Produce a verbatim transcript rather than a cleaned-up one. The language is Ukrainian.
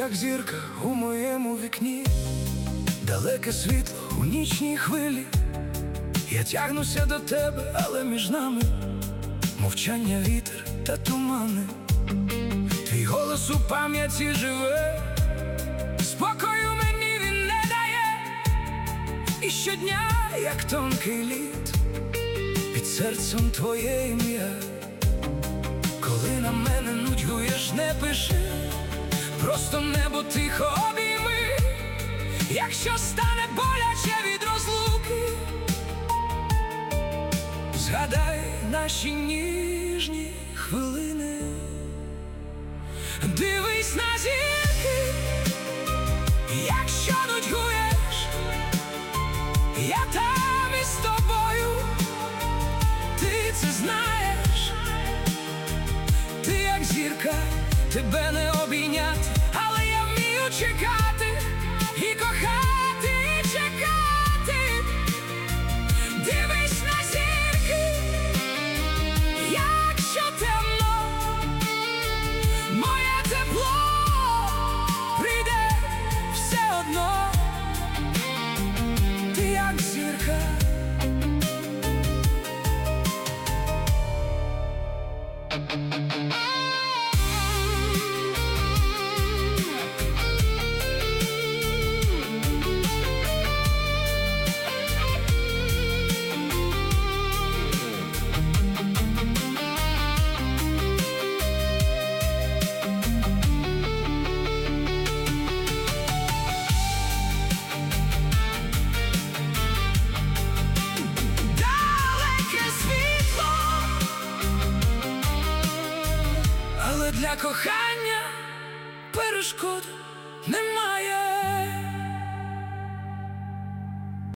як зірка у моєму вікні, далеке світло у нічній хвилі. Я тягнуся до тебе, але між нами мовчання, вітер та тумани. Твій голос у пам'яті живе, спокою мені він не дає. І щодня, як тонкий лід, під серцем твоє ім'я. Коли на мене нудьгуєш, не пиши, просто небо тихо обійми. Якщо стане боляче від розлуки, згадай наші ніжні хвилини. Дивись на зірки, якщо нудьгуєш, я там із тобою, ти це знаєш. Ти як зірка, тебе не обійняти, але я вмію чекати і кохати, і чекати. Дивись на зірки, якщо темно, моє тепло прийде все одно. Ти як зірка. Для кохання перешкод немає.